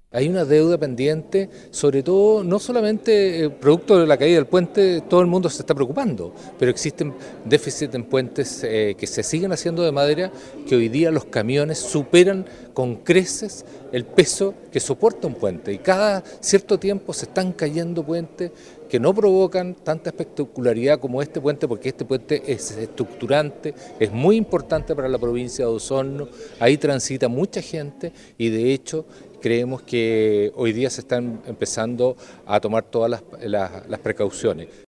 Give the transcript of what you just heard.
Hay una deuda pendiente, sobre todo, no solamente producto de la caída del puente, todo el mundo se está preocupando, pero existen déficits en puentes que se siguen haciendo de madera, que hoy día los camiones superan con creces el peso que soporta un puente y cada cierto tiempo se están cayendo puentes que no provocan tanta espectacularidad como este puente, porque este puente es estructurante, es muy importante para la provincia de Osorno, ahí transita mucha gente y de hecho creemos que hoy día se están empezando a tomar todas las precauciones.